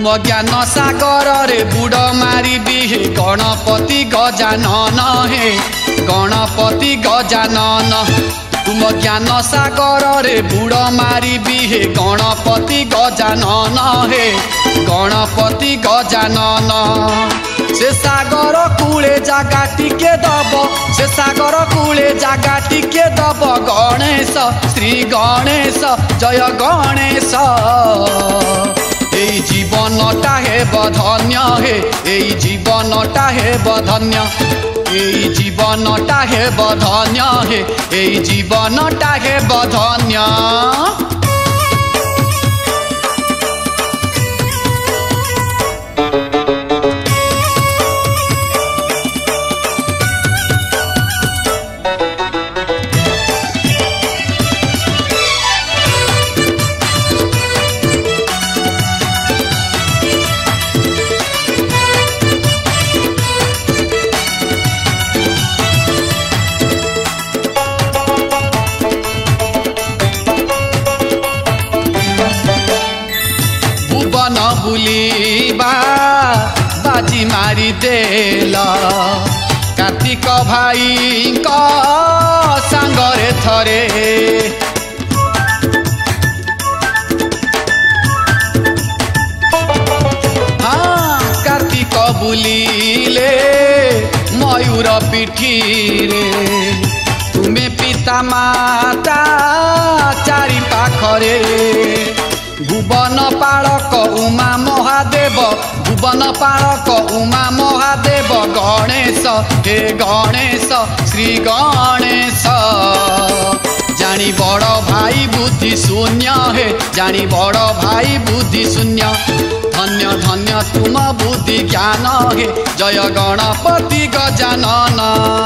तुम ज्ञान सागर रे बुड़ मारिबी हे गणपति गजानन हे गणपति गजानन। तुम ज्ञान सागर रे बुड़ मारिबी हे गणपति गजानन हे गणपति गजानन। से सागर कूले जागा टिके दब से सागर कूले जागा टिके दब गणेश श्री गणेश जय गणेश। एई जीवनटा हे बधन्य हे एई जीवनटा हे बधन्य एई जीवनटा हे बधन्य हे एई जीवनटा हे बधन्य। भुवन बुलिबा बाजी मारी देल कार्तिक भाई सांगरे थरे। हाँ कार्तिक बुलिले मयूर पिठी रे तुमे पिता माता चारि पाखरे। भुवन पालक उमा महादेव भुवन पालक उमा महादेव गणेश हे गणेश श्री गणेश। जानी बड़ भाई बुद्धि शून्य हे जानी बड़ भाई बुद्धि शून्य। धन्य धन्य तुम बुद्धि ज्ञान हे जय गणपति गजानन।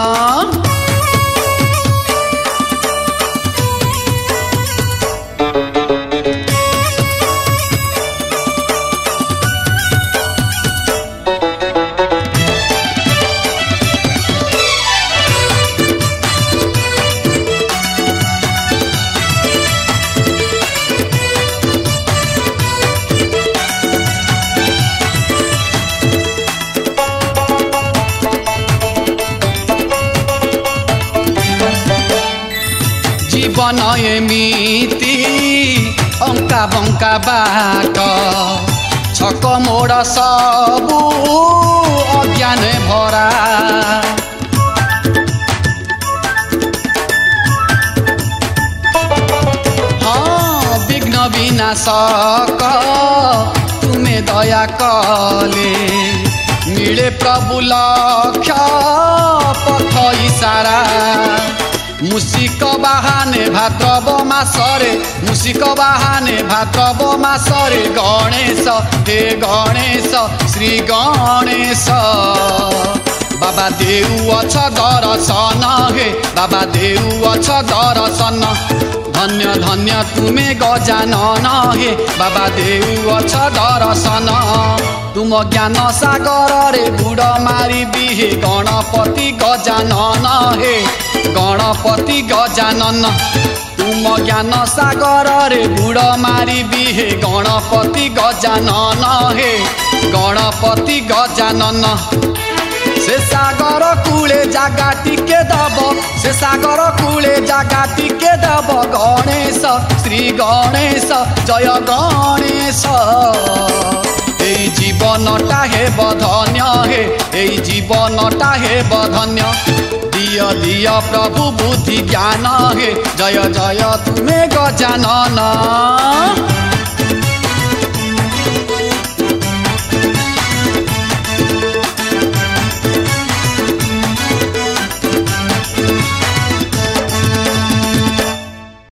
जीवन एमिति अंका बंका बाट छक मोड़ सबू अज्ञान भरा। हाँ विघ्न विनाशक तुमे दया कले मिले प्रभु लक्ष्य पथ इशारा। मुसिक बाहाने भाद्रव मासरे मुसिक बाहाने भाद्रव मासरे गणेश हे गणेश श्री गणेश। बाबा देउ अछ दर्शन हे बाबा देउ अछ दर्शन। धन्य धन्य तुमे गजानन हे बाबा देउ अछ दर्शन। तुम ज्ञान सागर रे बुड़ मारिबी हे गणपति गजानन हे गणपति गजानन। तुम ज्ञान सागर रे बुड़ मारिबी हे गणपति गजानन हे गणपति गजानन। से सागर कूले जागा टिके दब से सागर कूले जागा टिके दब गणेश श्री गणेश जय गणेश। एई जीवनटा हे बधन्य हे एई जीवनटा हे बधन्य। दिय दिय प्रभु बुद्धि ज्ञान हे जय जय तुमे गजानन।